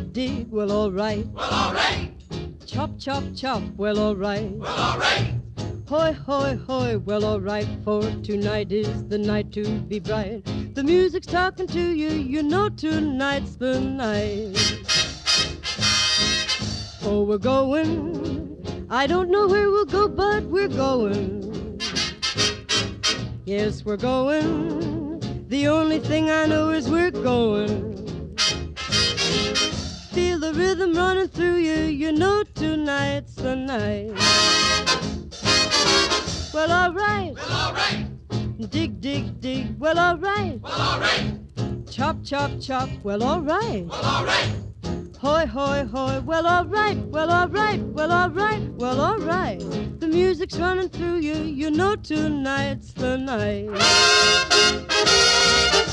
dig, dig, well, all right. Well, all right. Chop, chop, chop, well, all right. Well, all right. Hoy, hoy, hoy, well, all right, for tonight is the night to be bright. The music's talking to you, you know tonight's the night. Oh, we're going, I don't know where we'll go, but we're going. Yes, we're going, the only thing I know is we're going. Feel the rhythm running through you, you know tonight's the night. Well, all right. Well, all right. Dig, dig, dig, well, all right. Well, all right. Chop, chop, chop, well, all right. Well, all right. Hoy, hoy, hoy, well, all right. Well, all right. Well, all right. Well, all right. The music's running through you, you know tonight's the night.